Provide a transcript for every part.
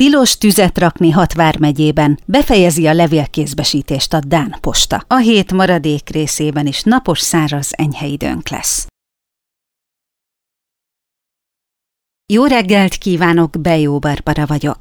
Tilos tüzet rakni Hat vármegyében, befejezi a levélkézbesítést a Dán Posta. A hét maradék részében is napos, száraz, enyhe időnk lesz. Jó reggelt kívánok, Bejó Barbara vagyok.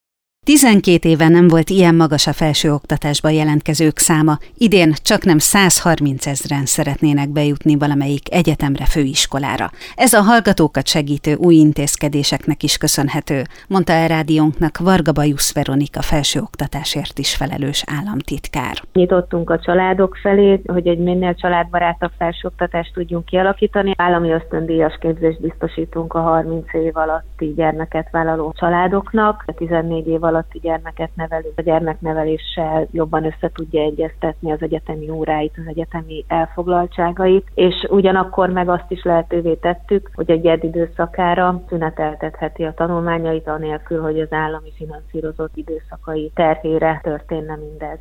12 éve nem volt ilyen magas a felsőoktatásba jelentkezők száma, idén csaknem 130 000-en szeretnének bejutni valamelyik egyetemre, főiskolára. Ez a hallgatókat segítő új intézkedéseknek is köszönhető, mondta a rádiónknak Varga Bajusz Veronika felsőoktatásért is felelős államtitkár. Nyitottunk a családok felé, hogy egy minél családbarátabb felsőoktatást tudjunk kialakítani. Állami ösztöndíjas képzést biztosítunk a 30 év alatti gyermeket vállaló családoknak, a 14 év alatti gyermeket nevelő, a gyermekneveléssel jobban össze tudja egyeztetni az egyetemi óráit, az egyetemi elfoglaltságait, és ugyanakkor meg azt is lehetővé tettük, hogy egy GED időszakára szüneteltetheti a tanulmányait, anélkül, hogy az állami finanszírozott időszakai terhére történne mindez.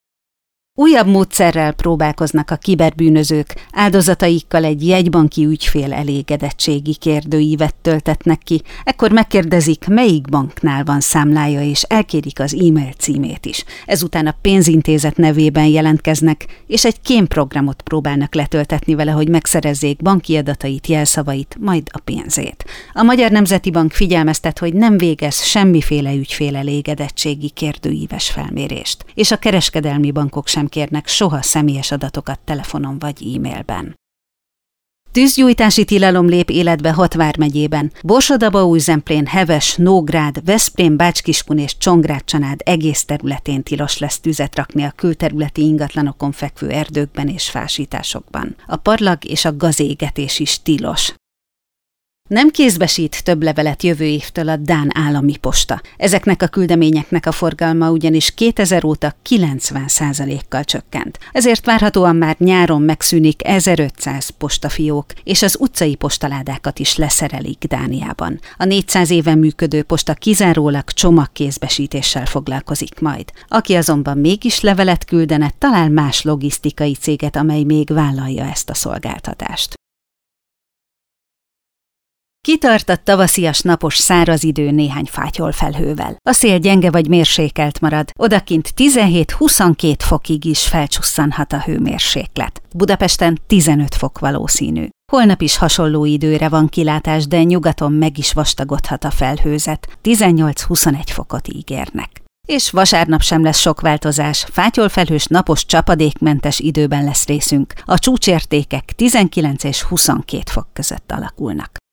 Újabb módszerrel próbálkoznak a kiberbűnözők, áldozataikkal egy jegybanki ügyfél elégedettségi kérdőívet töltetnek ki, ekkor megkérdezik, melyik banknál van számlája, és elkérik az e-mail címét is. Ezután a pénzintézet nevében jelentkeznek, és egy kémprogramot próbálnak letöltetni vele, hogy megszerezzék banki adatait, jelszavait, majd a pénzét. A Magyar Nemzeti Bank figyelmeztet, hogy nem végez semmiféle ügyfél elégedettségi kérdőíves felmérést, és a kereskedelmi bankok sem kérnek soha személyes adatokat telefonon vagy e-mailben. Tűzgyújtási tilalom lép életbe Hat vármegyében. Borsod-Abaúj-Zemplén, Heves, Nógrád, Veszprém, Bács-Kiskun és Csongrád-Csanád egész területén tilos lesz tüzet rakni a külterületi ingatlanokon fekvő erdőkben és fásításokban. A parlag és a gazégetés is tilos. Nem kézbesít több levelet jövő évtől a Dán állami posta. Ezeknek a küldeményeknek a forgalma ugyanis 2000 óta 90%-kal csökkent. Ezért várhatóan már nyáron megszűnik 1500 postafiók, és az utcai postaládákat is leszerelik Dániában. A 400 éve működő posta kizárólag csomagkézbesítéssel foglalkozik majd. Aki azonban mégis levelet küldene, talál más logisztikai céget, amely még vállalja ezt a szolgáltatást. Kitart a tavaszias, napos, száraz idő néhány fátyolfelhővel. A szél gyenge vagy mérsékelt marad, odakint 17-22 fokig is felcsusszanhat a hőmérséklet. Budapesten 15 fok valószínű. Holnap is hasonló időre van kilátás, de nyugaton meg is vastagodhat a felhőzet, 18-21 fokot ígérnek. És vasárnap sem lesz sok változás, fátyolfelhős, napos, csapadékmentes időben lesz részünk. A csúcsértékek 19 és 22 fok között alakulnak.